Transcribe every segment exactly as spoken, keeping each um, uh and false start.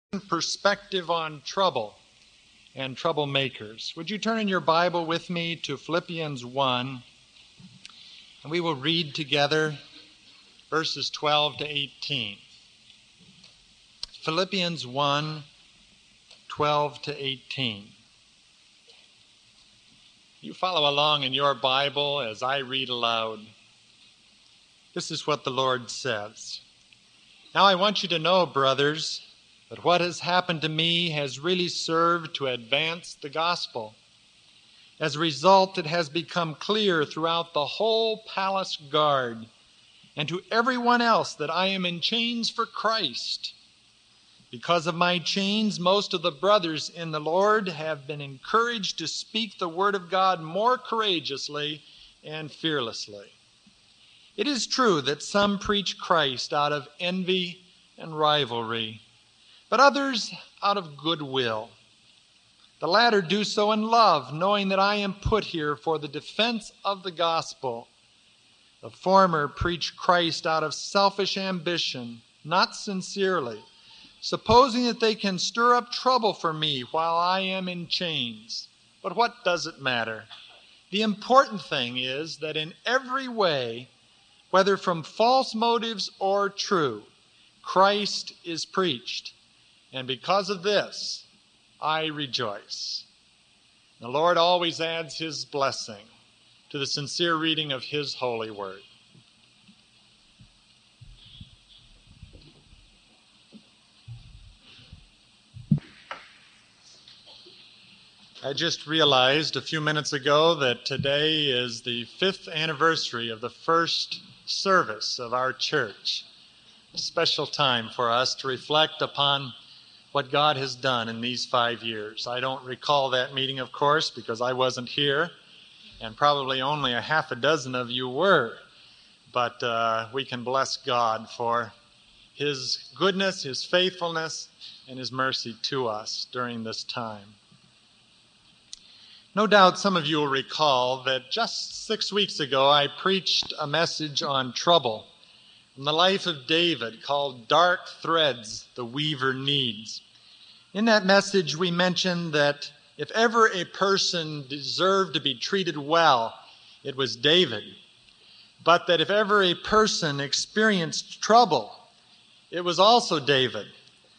Perspective on trouble and troublemakers. Would you turn in your Bible with me to Philippians one, and we will read together verses twelve to eighteen. Philippians one, twelve to eighteen. You follow along in your Bible as I read aloud. This is what the Lord says. Now I want you to know, brothers, that what has happened to me has really served to advance the gospel. As a result, it has become clear throughout the whole palace guard and to everyone else that I am in chains for Christ. Because of my chains, most of the brothers in the Lord have been encouraged to speak the word of God more courageously and fearlessly. It is true that some preach Christ out of envy and rivalry, but others out of goodwill. The latter do so in love, knowing that I am put here for the defense of the gospel. The former preach Christ out of selfish ambition, not sincerely, supposing that they can stir up trouble for me while I am in chains. But what does it matter? The important thing is that in every way, whether from false motives or true, Christ is preached. And because of this, I rejoice. The Lord always adds his blessing to the sincere reading of his holy word. I just realized a few minutes ago that today is the fifth anniversary of the first service of our church. A special time for us to reflect upon what God has done in these five years. I don't recall that meeting, of course, because I wasn't here, and probably only a half a dozen of you were. But uh, we can bless God for his goodness, his faithfulness, and his mercy to us during this time. No doubt some of you will recall that just six weeks ago I preached a message on trouble from the life of David called Dark Threads the Weaver Needs. In that message we mentioned that if ever a person deserved to be treated well, it was David. But that if ever a person experienced trouble, it was also David.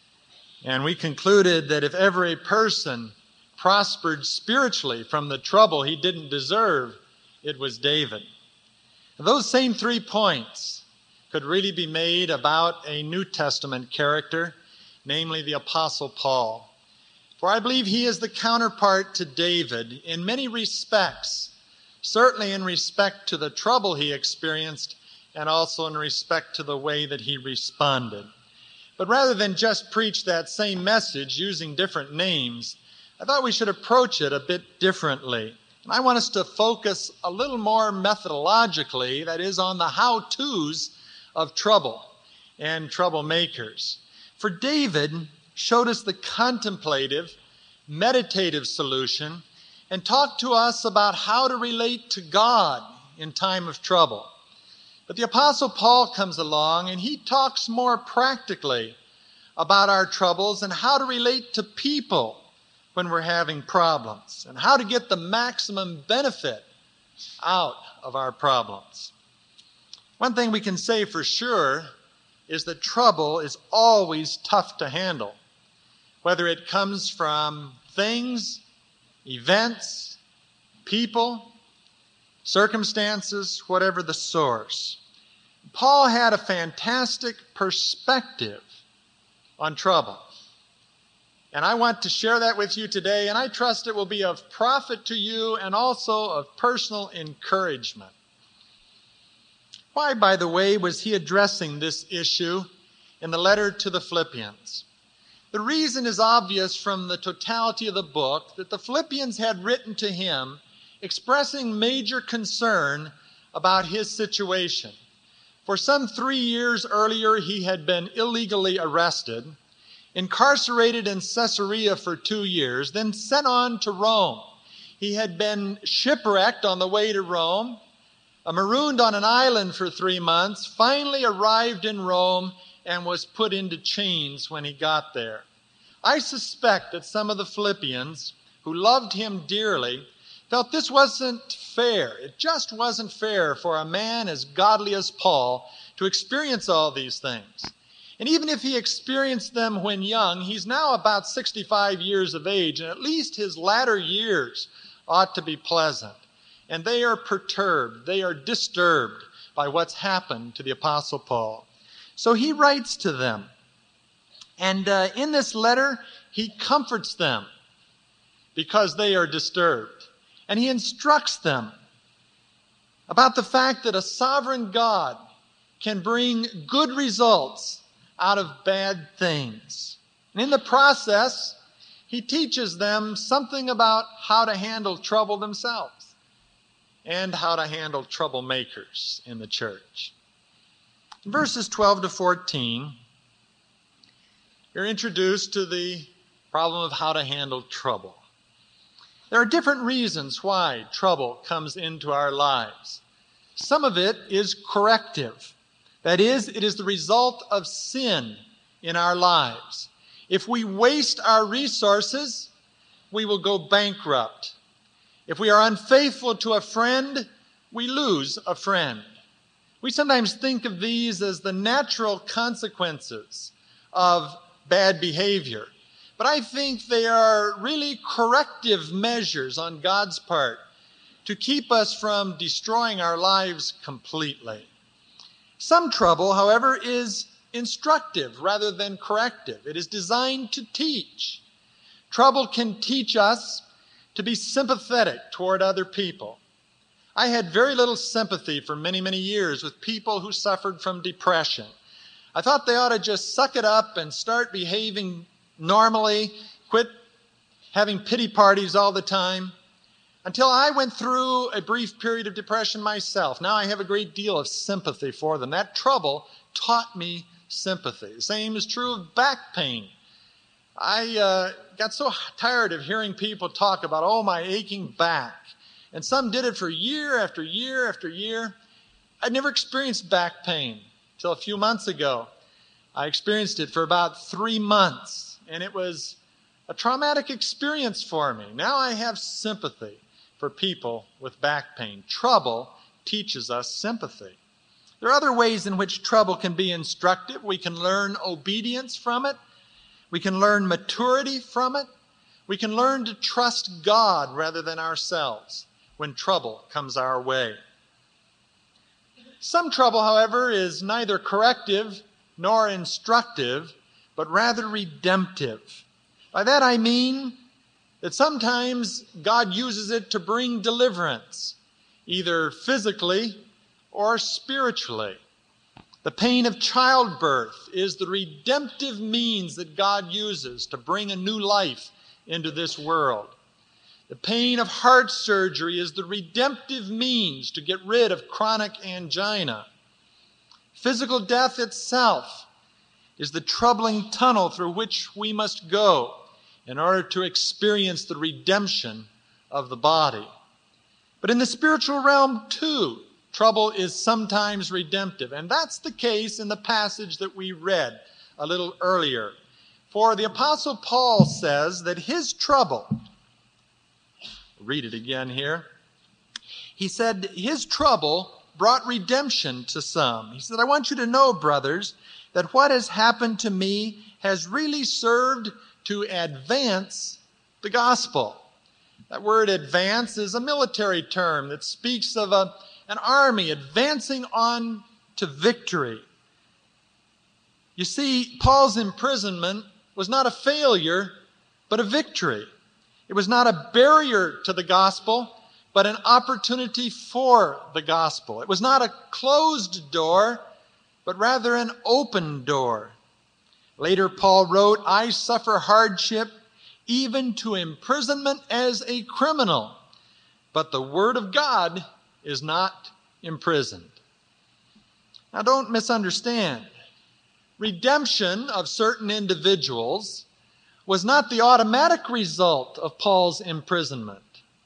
And we concluded that if ever a person prospered spiritually from the trouble he didn't deserve, it was David. Those same three points could really be made about a New Testament character, namely the Apostle Paul. For I believe he is the counterpart to David in many respects, certainly in respect to the trouble he experienced and also in respect to the way that he responded. But rather than just preach that same message using different names, I thought we should approach it a bit differently. And I want us to focus a little more methodologically, that is, on the how-tos of trouble and troublemakers. For David showed us the contemplative, meditative solution and talked to us about how to relate to God in time of trouble. But the Apostle Paul comes along and he talks more practically about our troubles and how to relate to people when we're having problems, and how to get the maximum benefit out of our problems. One thing we can say for sure is that trouble is always tough to handle, whether it comes from things, events, people, circumstances, whatever the source. Paul had a fantastic perspective on trouble. And I want to share that with you today, and I trust it will be of profit to you and also of personal encouragement. Why, by the way, was he addressing this issue in the letter to the Philippians? The reason is obvious from the totality of the book that the Philippians had written to him expressing major concern about his situation. For some three years earlier, he had been illegally arrested, incarcerated in Caesarea for two years, then sent on to Rome. He had been shipwrecked on the way to Rome, marooned on an island for three months, finally arrived in Rome, and was put into chains when he got there. I suspect that some of the Philippians who loved him dearly felt this wasn't fair. It just wasn't fair for a man as godly as Paul to experience all these things. And even if he experienced them when young, he's now about sixty-five years of age, and at least his latter years ought to be pleasant. And they are perturbed, they are disturbed by what's happened to the Apostle Paul. So he writes to them. And uh, in this letter, he comforts them because they are disturbed. And he instructs them about the fact that a sovereign God can bring good results out of bad things. And in the process, he teaches them something about how to handle trouble themselves and how to handle troublemakers in the church. In verses twelve to fourteen, you're introduced to the problem of how to handle trouble. There are different reasons why trouble comes into our lives. Some of it is corrective. That is, it is the result of sin in our lives. If we waste our resources, we will go bankrupt. If we are unfaithful to a friend, we lose a friend. We sometimes think of these as the natural consequences of bad behavior. But I think they are really corrective measures on God's part to keep us from destroying our lives completely. Some trouble, however, is instructive rather than corrective. It is designed to teach. Trouble can teach us to be sympathetic toward other people. I had very little sympathy for many, many years with people who suffered from depression. I thought they ought to just suck it up and start behaving normally, quit having pity parties all the time, until I went through a brief period of depression myself. Now I have a great deal of sympathy for them. That trouble taught me sympathy. The same is true of back pain. I uh, got so tired of hearing people talk about, oh, my aching back. And some did it for year after year after year. I'd never experienced back pain until a few months ago. I experienced it for about three months, and it was a traumatic experience for me. Now I have sympathy for people with back pain. Trouble teaches us sympathy. There are other ways in which trouble can be instructive. We can learn obedience from it. We can learn maturity from it. We can learn to trust God rather than ourselves when trouble comes our way. Some trouble, however, is neither corrective nor instructive, but rather redemptive. By that I mean that sometimes God uses it to bring deliverance, either physically or spiritually. The pain of childbirth is the redemptive means that God uses to bring a new life into this world. The pain of heart surgery is the redemptive means to get rid of chronic angina. Physical death itself is the troubling tunnel through which we must go in order to experience the redemption of the body. But in the spiritual realm, too, trouble is sometimes redemptive. And that's the case in the passage that we read a little earlier. For the Apostle Paul says that his trouble, read it again here, he said his trouble brought redemption to some. He said, I want you to know, brothers, that what has happened to me has really served to advance the gospel. That word advance is a military term that speaks of a, an army advancing on to victory. You see, Paul's imprisonment was not a failure, but a victory. It was not a barrier to the gospel, but an opportunity for the gospel. It was not a closed door, but rather an open door. Later, Paul wrote, I suffer hardship, even to imprisonment as a criminal. But the word of God is not imprisoned. Now, don't misunderstand. Redemption of certain individuals was not the automatic result of Paul's imprisonment.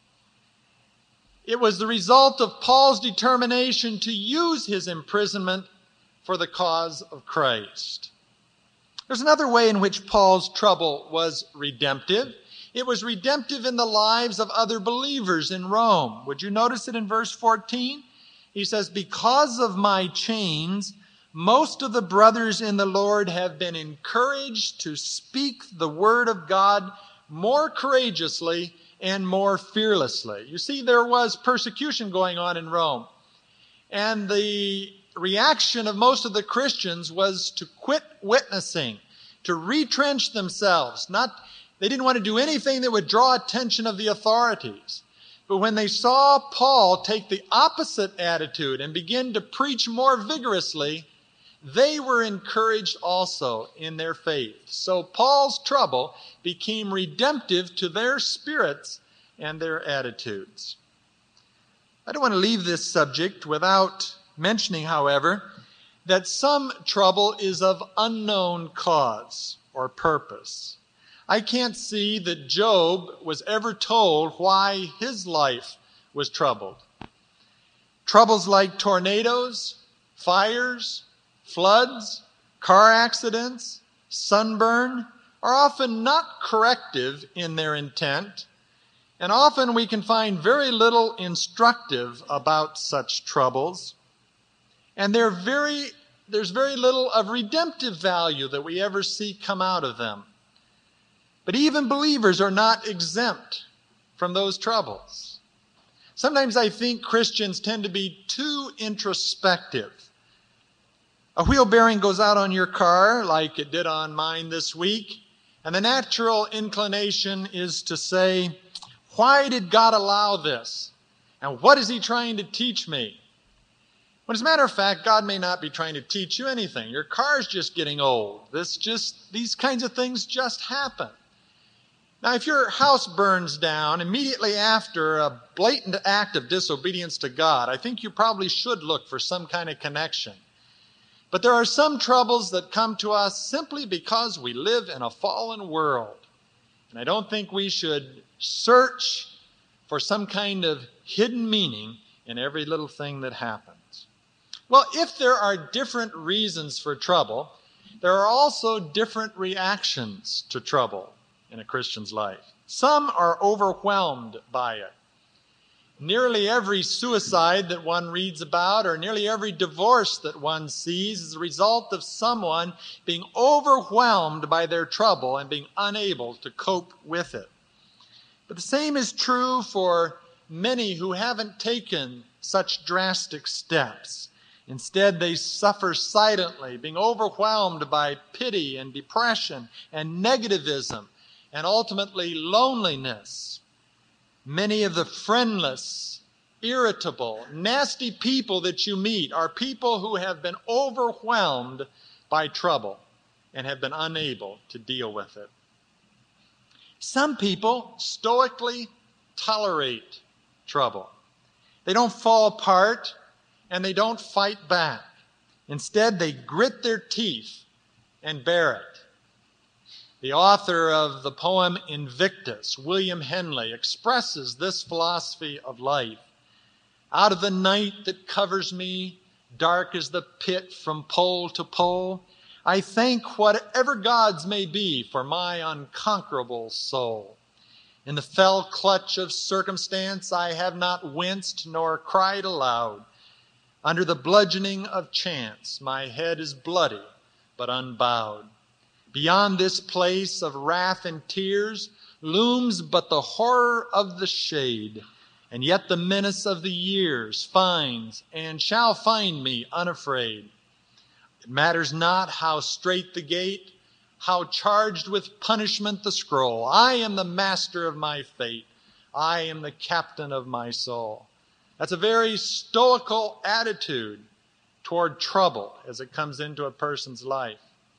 It was the result of Paul's determination to use his imprisonment for the cause of Christ. There's another way in which Paul's trouble was redemptive. It was redemptive in the lives of other believers in Rome. Would you notice it in verse fourteen? He says, because of my chains, most of the brothers in the Lord have been encouraged to speak the word of God more courageously and more fearlessly. You see, there was persecution going on in Rome. And the reaction of most of the Christians was to quit witnessing, to retrench themselves. Not, they didn't want to do anything that would draw attention of the authorities. But when they saw Paul take the opposite attitude and begin to preach more vigorously, they were encouraged also in their faith. So Paul's trouble became redemptive to their spirits and their attitudes. I don't want to leave this subject without mentioning, however, that some trouble is of unknown cause or purpose. I can't see that Job was ever told why his life was troubled. Troubles like tornadoes, fires, floods, car accidents, sunburn are often not corrective in their intent, and often we can find very little instructive about such troubles, and they're very, there's very little of redemptive value that we ever see come out of them. But even believers are not exempt from those troubles. Sometimes I think Christians tend to be too introspective. A wheel bearing goes out on your car like it did on mine this week, and the natural inclination is to say, why did God allow this? And what is he trying to teach me? Well, as a matter of fact, God may not be trying to teach you anything. Your car's just getting old. This just, these kinds of things just happen. Now, if your house burns down immediately after a blatant act of disobedience to God, I think you probably should look for some kind of connection. But there are some troubles that come to us simply because we live in a fallen world. And I don't think we should search for some kind of hidden meaning in every little thing that happens. Well, if there are different reasons for trouble, there are also different reactions to trouble in a Christian's life. Some are overwhelmed by it. Nearly every suicide that one reads about, or nearly every divorce that one sees, is a result of someone being overwhelmed by their trouble and being unable to cope with it. But the same is true for many who haven't taken such drastic steps. Instead, they suffer silently, being overwhelmed by pity and depression and negativism and ultimately loneliness. Many of the friendless, irritable, nasty people that you meet are people who have been overwhelmed by trouble and have been unable to deal with it. Some people stoically tolerate trouble. They don't fall apart and they don't fight back. Instead, they grit their teeth and bear it. The author of the poem Invictus, William Henley, expresses this philosophy of life. Out of the night that covers me, dark as the pit from pole to pole, I thank whatever gods may be for my unconquerable soul. In the fell clutch of circumstance, I have not winced nor cried aloud. Under the bludgeoning of chance, my head is bloody but unbowed. Beyond this place of wrath and tears looms but the horror of the shade, and yet the menace of the years finds and shall find me unafraid. It matters not how strait the gate, how charged with punishment the scroll. I am the master of my fate. I am the captain of my soul. That's a very stoical attitude toward trouble as it comes into a person's life.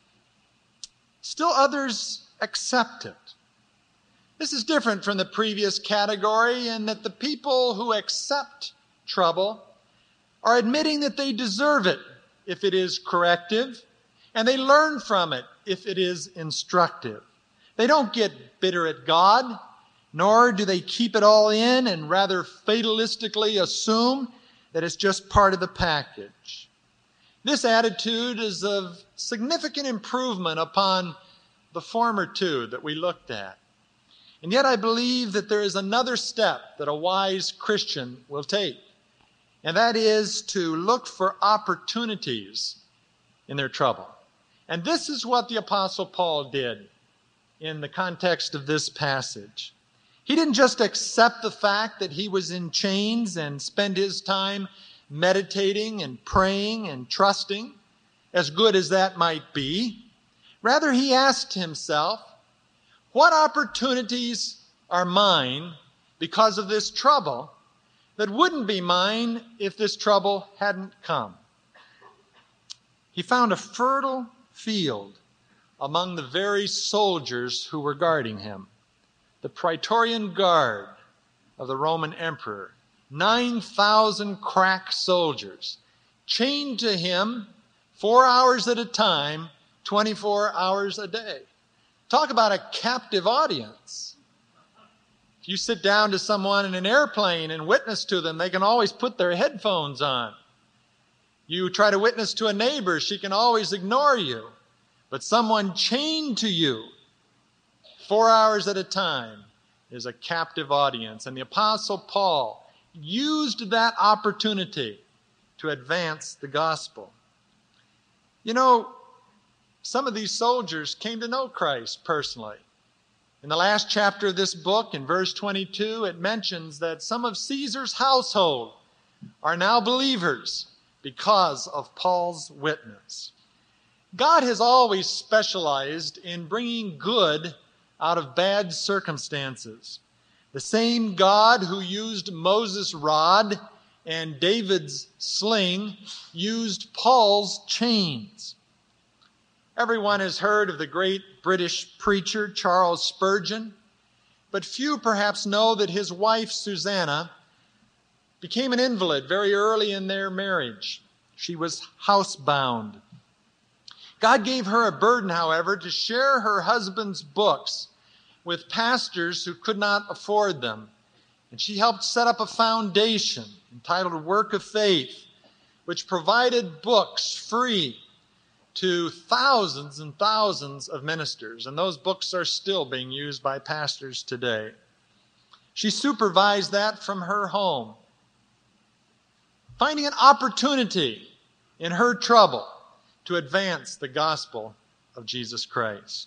Still others accept it. This is different from the previous category in that the people who accept trouble are admitting that they deserve it if it is corrective, and they learn from it if it is instructive. They don't get bitter at God, nor do they keep it all in and rather fatalistically assume that it's just part of the package. This attitude is of significant improvement upon the former two that we looked at. And yet I believe that there is another step that a wise Christian will take, and that is to look for opportunities in their trouble. And this is what the Apostle Paul did in the context of this passage. He didn't just accept the fact that he was in chains and spend his time meditating and praying and trusting, as good as that might be. Rather, he asked himself, what opportunities are mine because of this trouble that wouldn't be mine if this trouble hadn't come? He found a fertile field among the very soldiers who were guarding him. The Praetorian Guard of the Roman Emperor, nine thousand crack soldiers, chained to him four hours at a time, twenty-four hours a day. Talk about a captive audience. If you sit down to someone in an airplane and witness to them, they can always put their headphones on. You try to witness to a neighbor, she can always ignore you. But someone chained to you four hours at a time is a captive audience. And the Apostle Paul used that opportunity to advance the gospel. You know, some of these soldiers came to know Christ personally. In the last chapter of this book, in verse twenty-two, it mentions that some of Caesar's household are now believers because of Paul's witness. God has always specialized in bringing good out of bad circumstances. The same God who used Moses' rod and David's sling used Paul's chains. Everyone has heard of the great British preacher Charles Spurgeon, but few perhaps know that his wife Susanna became an invalid very early in their marriage. She was housebound. God gave her a burden, however, to share her husband's books with pastors who could not afford them. And she helped set up a foundation entitled Work of Faith, which provided books free to thousands and thousands of ministers. And those books are still being used by pastors today. She supervised that from her home, finding an opportunity in her trouble to advance the gospel of Jesus Christ.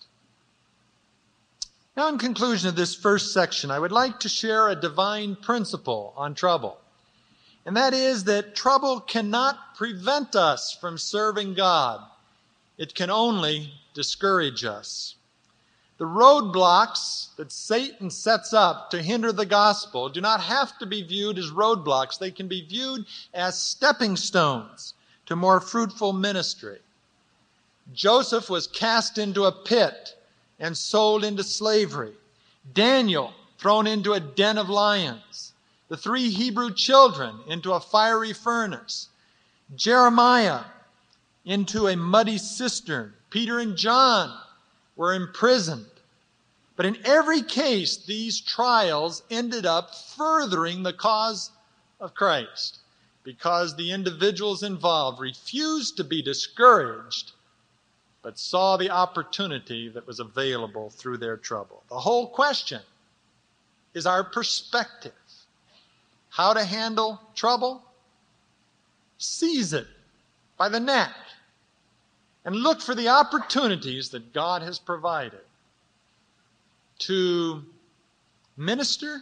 Now, in conclusion of this first section, I would like to share a divine principle on trouble. And that is that trouble cannot prevent us from serving God. It can only discourage us. The roadblocks that Satan sets up to hinder the gospel do not have to be viewed as roadblocks. They can be viewed as stepping stones to more fruitful ministry. Joseph was cast into a pit and sold into slavery. Daniel thrown into a den of lions. The three Hebrew children into a fiery furnace. Jeremiah into a muddy cistern. Peter and John were imprisoned. But in every case, these trials ended up furthering the cause of Christ, because the individuals involved refused to be discouraged, but saw the opportunity that was available through their trouble. The whole question is our perspective. How to handle trouble? Seize it by the neck and look for the opportunities that God has provided to minister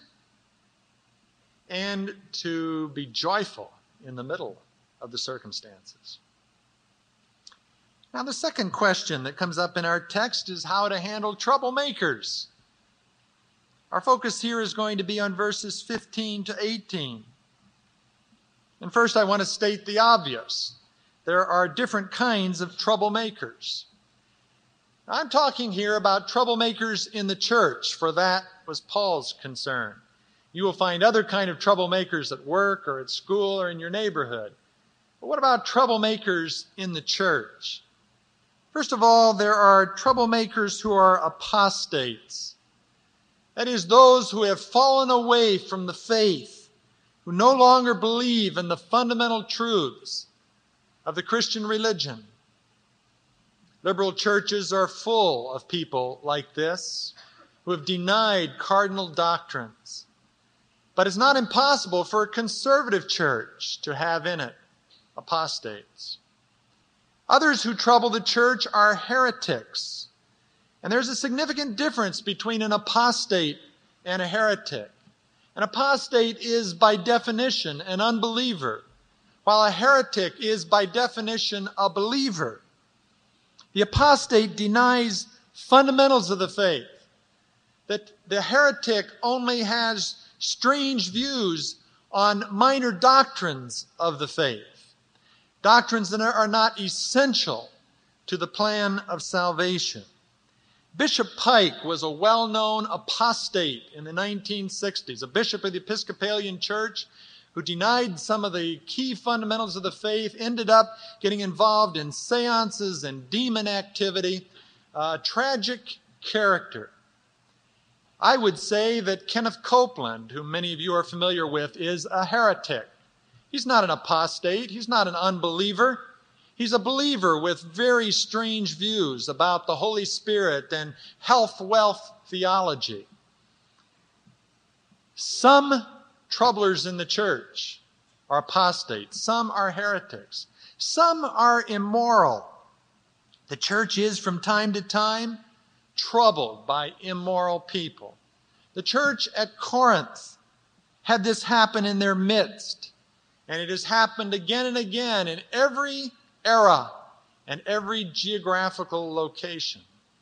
and to be joyful in the middle of the circumstances. Now, the second question that comes up in our text is how to handle troublemakers. Our focus here is going to be on verses fifteen to eighteen. And first, I want to state the obvious. There are different kinds of troublemakers. I'm talking here about troublemakers in the church, for that was Paul's concern. You will find other kind of troublemakers at work or at school or in your neighborhood. But what about troublemakers in the church? First of all, there are troublemakers who are apostates. That is, those who have fallen away from the faith, who no longer believe in the fundamental truths. of the Christian religion. Liberal churches are full of people like this who have denied cardinal doctrines. But it's not impossible for a conservative church to have in it apostates. Others who trouble the church are heretics. And there's a significant difference between an apostate and a heretic. An apostate is by definition an unbeliever, while a heretic is by definition a believer. The apostate denies fundamentals of the faith. That the heretic only has strange views on minor doctrines of the faith. Doctrines that are not essential to the plan of salvation. Bishop Pike was a well-known apostate in the nineteen sixties, a bishop of the Episcopalian Church who denied some of the key fundamentals of the faith, ended up getting involved in seances and demon activity. Uh, tragic character. I would say that Kenneth Copeland, who many of you are familiar with, is a heretic. He's not an apostate. He's not an unbeliever. He's a believer with very strange views about the Holy Spirit and health, wealth theology. Some troublers in the church are apostates. Some are heretics. Some are immoral. The church is from time to time troubled by immoral people. The church at Corinth had this happen in their midst. And it has happened again and again in every era and every geographical location.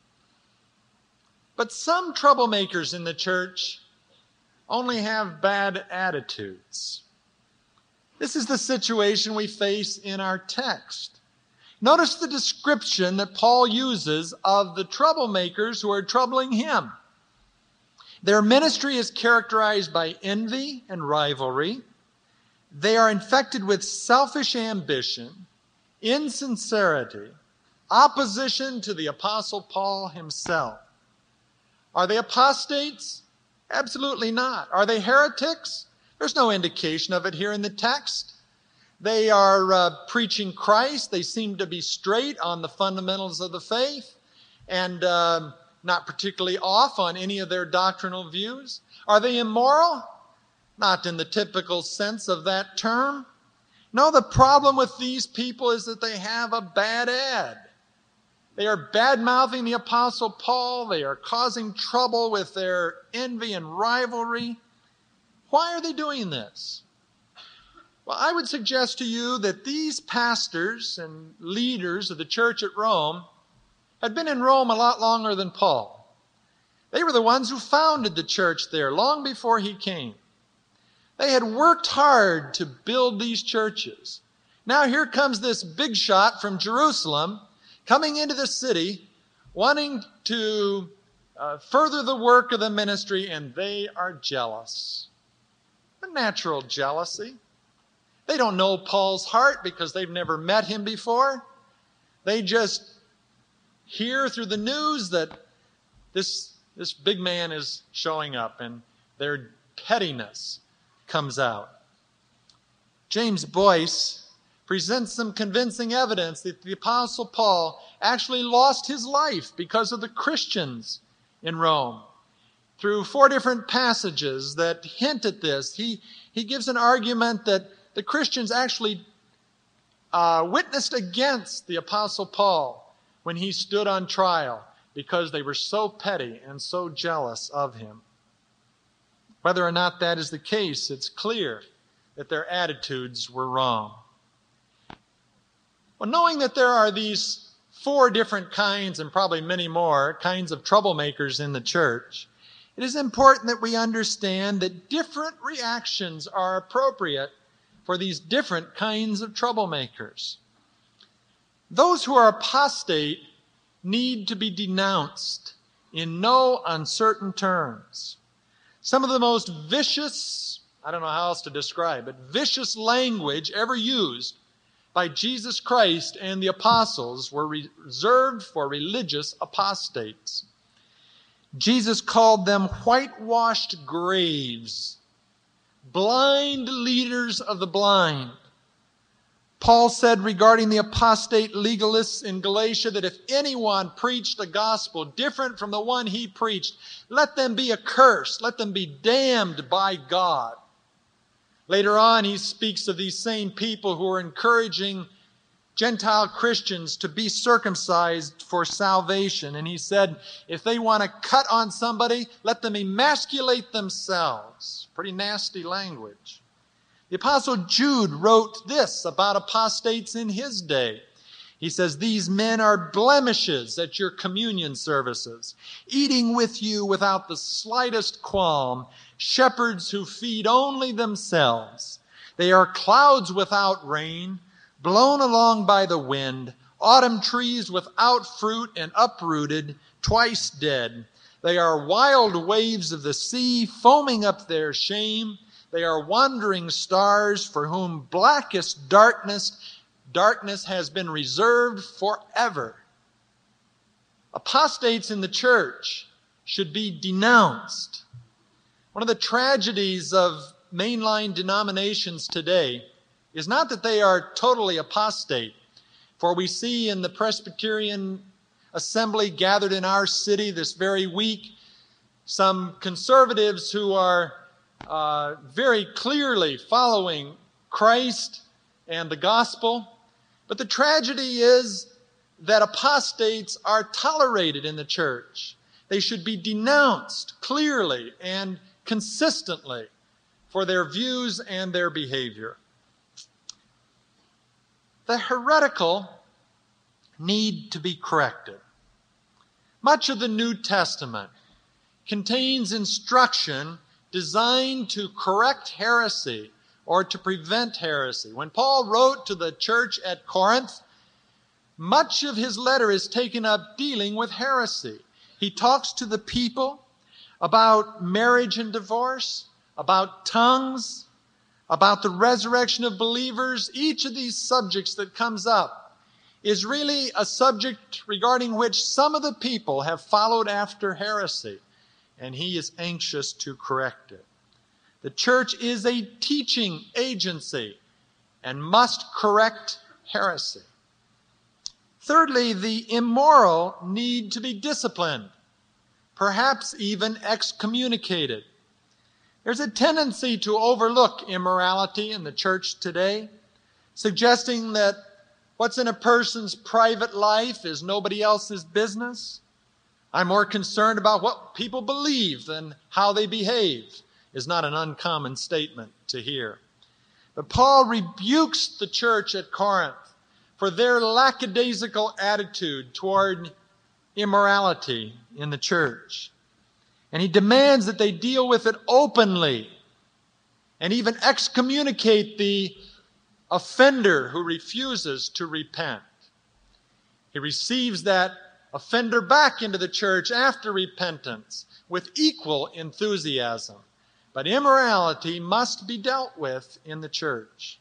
But some troublemakers in the church only have bad attitudes. This is the situation we face in our text. Notice the description that Paul uses of the troublemakers who are troubling him. Their ministry is characterized by envy and rivalry. They are infected with selfish ambition, insincerity, opposition to the Apostle Paul himself. Are they apostates? Absolutely not. Are they heretics? There's no indication of it here in the text. They are uh, preaching Christ. They seem to be straight on the fundamentals of the faith and uh, not particularly off on any of their doctrinal views. Are they immoral? Not in the typical sense of that term. No, the problem with these people is that they have a bad ad. They are bad-mouthing the Apostle Paul. They are causing trouble with their envy and rivalry. Why are they doing this? Well, I would suggest to you that these pastors and leaders of the church at Rome had been in Rome a lot longer than Paul. They were the ones who founded the church there long before he came. They had worked hard to build these churches. Now here comes this big shot from Jerusalem coming into the city, wanting to uh, further the work of the ministry, and they are jealous. A natural jealousy. They don't know Paul's heart because they've never met him before. They just hear through the news that this, this big man is showing up, and their pettiness comes out. James Boyce presents some convincing evidence that the Apostle Paul actually lost his life because of the Christians in Rome. Through four different passages that hint at this, he, he gives an argument that the Christians actually uh, witnessed against the Apostle Paul when he stood on trial because they were so petty and so jealous of him. Whether or not that is the case, it's clear that their attitudes were wrong. Well, knowing that there are these four different kinds, and probably many more, kinds of troublemakers in the church, it is important that we understand that different reactions are appropriate for these different kinds of troublemakers. Those who are apostate need to be denounced in no uncertain terms. Some of the most vicious, I don't know how else to describe it, vicious language ever used by Jesus Christ and the apostles were reserved for religious apostates. Jesus called them whitewashed graves, blind leaders of the blind, Paul said regarding the apostate legalists in Galatia that if anyone preached a gospel different from the one he preached, let them be accursed, let them be damned by God. Later on, he speaks of these same people who are encouraging Gentile Christians to be circumcised for salvation. And he said, if they want to cut on somebody, let them emasculate themselves. Pretty nasty language. The Apostle Jude wrote this about apostates in his day. He says, these men are blemishes at your communion services, eating with you without the slightest qualm, shepherds who feed only themselves. They are clouds without rain, blown along by the wind, autumn trees without fruit and uprooted, twice dead. They are wild waves of the sea, foaming up their shame. They are wandering stars for whom blackest darkness, darkness has been reserved forever. Apostates in the church should be denounced. One of the tragedies of mainline denominations today is not that they are totally apostate, for we see in the Presbyterian assembly gathered in our city this very week some conservatives who are uh, very clearly following Christ and the gospel. But the tragedy is that apostates are tolerated in the church. They should be denounced clearly and consistently for their views and their behavior. The heretical need to be corrected. Much of the New Testament contains instruction designed to correct heresy or to prevent heresy. When Paul wrote to the church at Corinth, much of his letter is taken up dealing with heresy. He talks to the people about marriage and divorce, about tongues, about the resurrection of believers. Each of these subjects that comes up is really a subject regarding which some of the people have followed after heresy, and he is anxious to correct it. The church is a teaching agency and must correct heresy. Thirdly, the immoral need to be disciplined, perhaps even excommunicated. There's a tendency to overlook immorality in the church today, suggesting that what's in a person's private life is nobody else's business. I'm more concerned about what people believe than how they behave, is not an uncommon statement to hear. But Paul rebukes the church at Corinth for their lackadaisical attitude toward immorality in the church. And he demands that they deal with it openly and even excommunicate the offender who refuses to repent. He receives that offender back into the church after repentance with equal enthusiasm. But immorality must be dealt with in the church.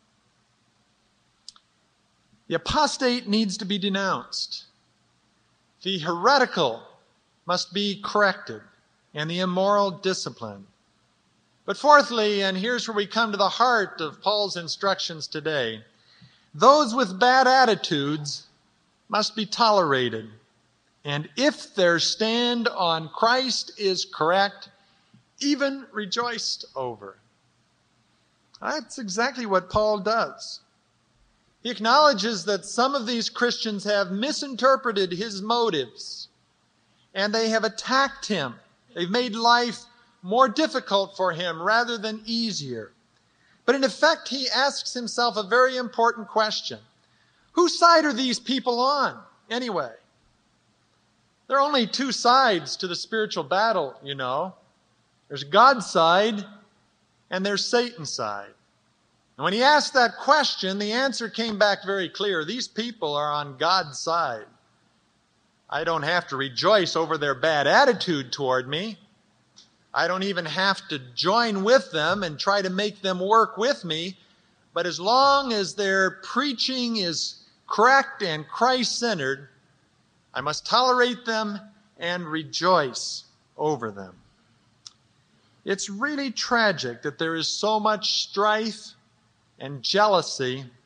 The apostate needs to be denounced. The heretical must be corrected, and the immoral disciplined. But fourthly, and here's where we come to the heart of Paul's instructions today, those with bad attitudes must be tolerated. And if their stand on Christ is correct, even rejoiced over. That's exactly what Paul does. He acknowledges that some of these Christians have misinterpreted his motives, and they have attacked him. They've made life more difficult for him rather than easier. But in effect, he asks himself a very important question. Whose side are these people on, anyway? There are only two sides to the spiritual battle, you know. There's God's side and there's Satan's side. And when he asked that question, the answer came back very clear. These people are on God's side. I don't have to rejoice over their bad attitude toward me. I don't even have to join with them and try to make them work with me. But as long as their preaching is correct and Christ-centered, I must tolerate them and rejoice over them. It's really tragic that there is so much strife and jealousy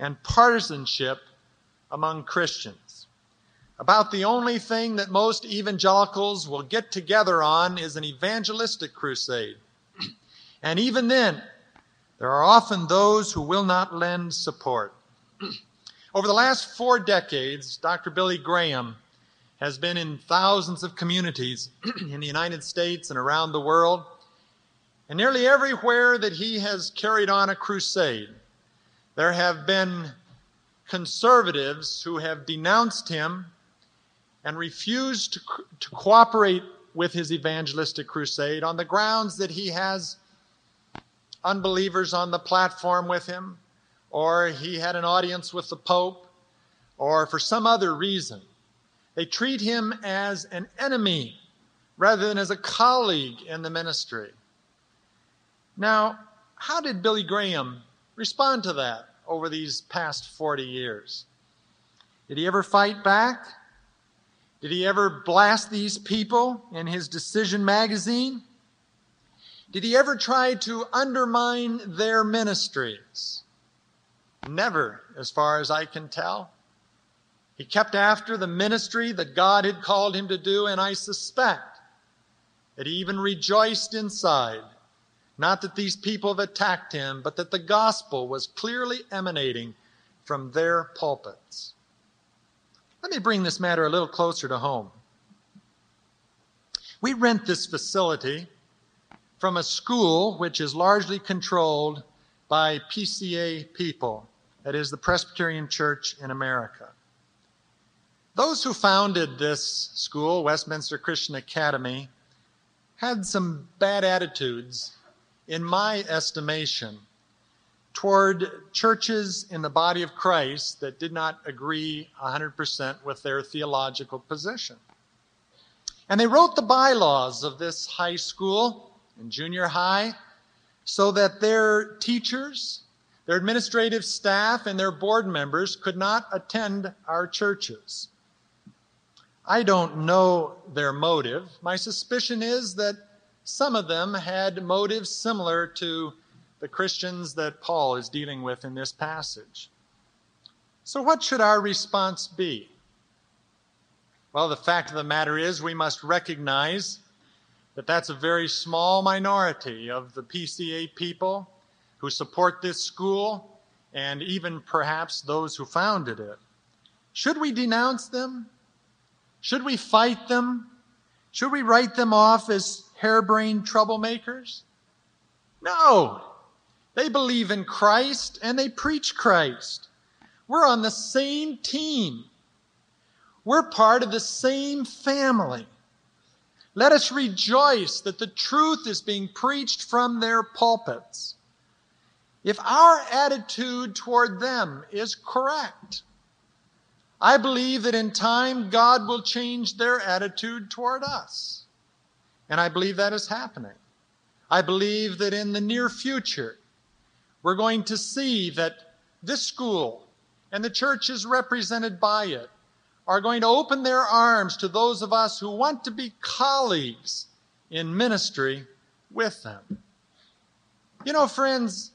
and partisanship among Christians. About the only thing that most evangelicals will get together on is an evangelistic crusade. And even then, there are often those who will not lend support. Over the last four decades, Doctor Billy Graham has been in thousands of communities in the United States and around the world. And nearly everywhere that he has carried on a crusade, there have been conservatives who have denounced him and refused to, to cooperate with his evangelistic crusade on the grounds that he has unbelievers on the platform with him, or he had an audience with the Pope, or for some other reason. They treat him as an enemy rather than as a colleague in the ministry. Now, how did Billy Graham respond to that over these past forty years? Did he ever fight back? Did he ever blast these people in his Decision magazine? Did he ever try to undermine their ministries? Never, as far as I can tell. He kept after the ministry that God had called him to do, and I suspect that he even rejoiced inside. Not that these people have attacked him, but that the gospel was clearly emanating from their pulpits. Let me bring this matter a little closer to home. We rent this facility from a school which is largely controlled by P C A people, that is, the Presbyterian Church in America. Those who founded this school, Westminster Christian Academy, had some bad attitudes, in my estimation, toward churches in the body of Christ that did not agree one hundred percent with their theological position. And they wrote the bylaws of this high school and junior high so that their teachers, their administrative staff, and their board members could not attend our churches. I don't know their motive. My suspicion is that some of them had motives similar to the Christians that Paul is dealing with in this passage. So what should our response be? Well, the fact of the matter is we must recognize that that's a very small minority of the P C A people who support this school, and even perhaps those who founded it. Should we denounce them? Should we fight them? Should we write them off as harebrained troublemakers? No. They believe in Christ and they preach Christ. We're on the same team. We're part of the same family. Let us rejoice that the truth is being preached from their pulpits. If our attitude toward them is correct, I believe that in time God will change their attitude toward us. And I believe that is happening. I believe that in the near future, we're going to see that this school and the churches represented by it are going to open their arms to those of us who want to be colleagues in ministry with them. You know, friends,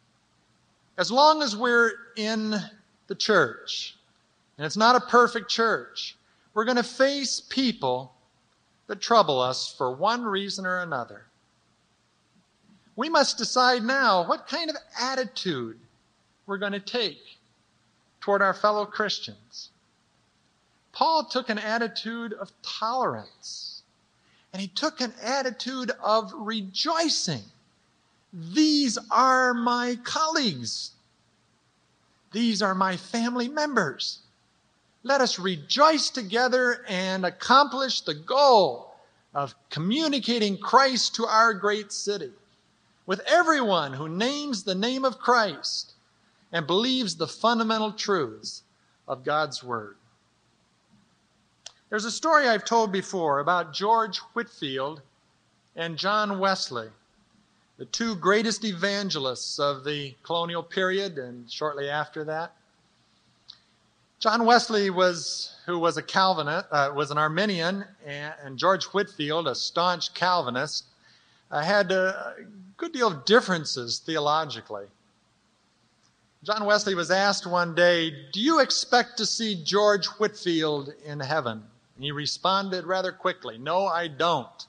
as long as we're in the church, and it's not a perfect church, we're going to face people that trouble us for one reason or another. We must decide now what kind of attitude we're going to take toward our fellow Christians. Paul took an attitude of tolerance, and he took an attitude of rejoicing. These are my colleagues. These are my family members. Let us rejoice together and accomplish the goal of communicating Christ to our great city with everyone who names the name of Christ and believes the fundamental truths of God's Word. There's a story I've told before about George Whitefield and John Wesley, the two greatest evangelists of the colonial period and shortly after that. John Wesley was, who was a Calvinist, uh, was an Arminian, and, and George Whitefield, a staunch Calvinist, uh, had a good deal of differences theologically. John Wesley was asked one day, "Do you expect to see George Whitefield in heaven?" And he responded rather quickly, "No, I don't."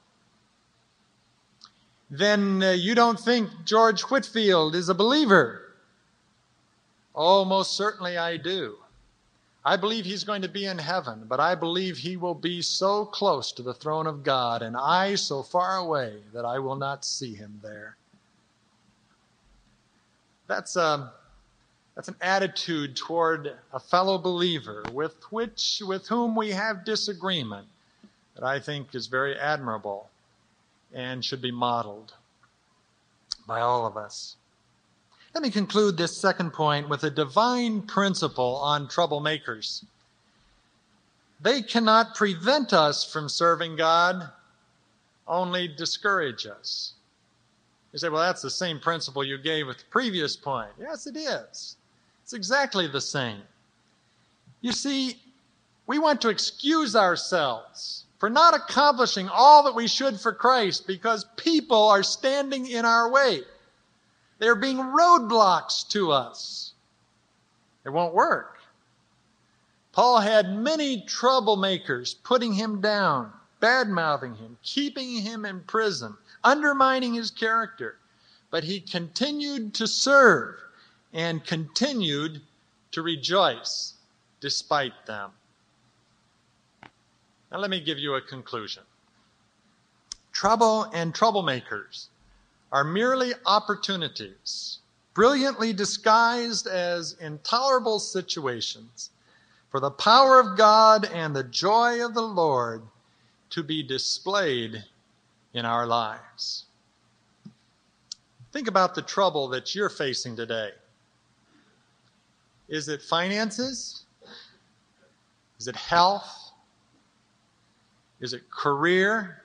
"Then uh, you don't think George Whitefield is a believer?" "Oh, most certainly I do. I believe he's going to be in heaven, but I believe he will be so close to the throne of God and I so far away that I will not see him there." That's a, that's an attitude toward a fellow believer with which, with whom we have disagreement that I think is very admirable and should be modeled by all of us. Let me conclude this second point with a divine principle on troublemakers. They cannot prevent us from serving God, only discourage us. You say, "Well, that's the same principle you gave with the previous point." Yes, it is. It's exactly the same. You see, we want to excuse ourselves for not accomplishing all that we should for Christ because people are standing in our way. They're being roadblocks to us. It won't work. Paul had many troublemakers putting him down, bad-mouthing him, keeping him in prison, undermining his character. But he continued to serve and continued to rejoice despite them. Now let me give you a conclusion. Trouble and troublemakers are merely opportunities, brilliantly disguised as intolerable situations for the power of God and the joy of the Lord to be displayed in our lives. Think about the trouble that you're facing today. Is it finances? Is it health? Is it career?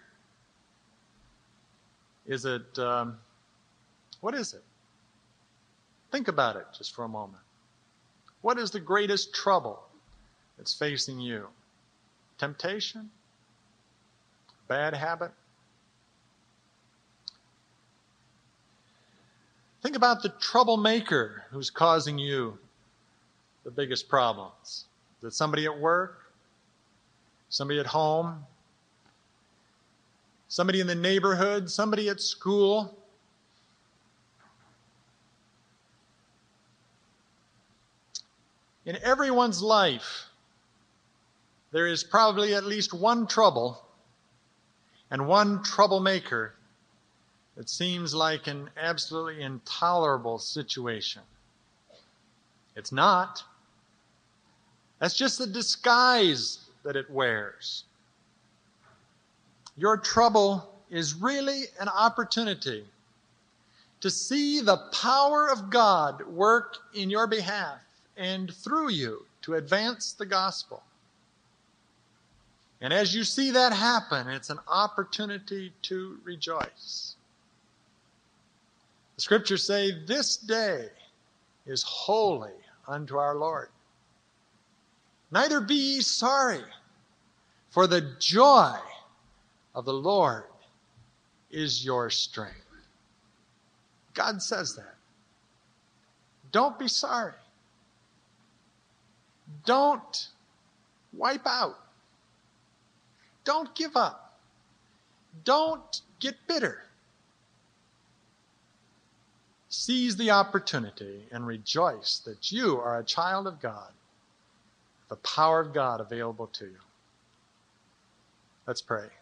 Is it, um, what is it? Think about it just for a moment. What is the greatest trouble that's facing you? Temptation? Bad habit? Think about the troublemaker who's causing you the biggest problems. Is it somebody at work? Somebody at home? Somebody in the neighborhood? Somebody at school? In everyone's life, there is probably at least one trouble and one troublemaker that seems like an absolutely intolerable situation. It's not. That's just the disguise that it wears. Your trouble is really an opportunity to see the power of God work in your behalf and through you to advance the gospel. And as you see that happen, it's an opportunity to rejoice. The scriptures say, "This day is holy unto our Lord. Neither be ye sorry, for the joy of the Lord is your strength." God says that. Don't be sorry. Don't wipe out. Don't give up. Don't get bitter. Seize the opportunity and rejoice that you are a child of God, the power of God available to you. Let's pray.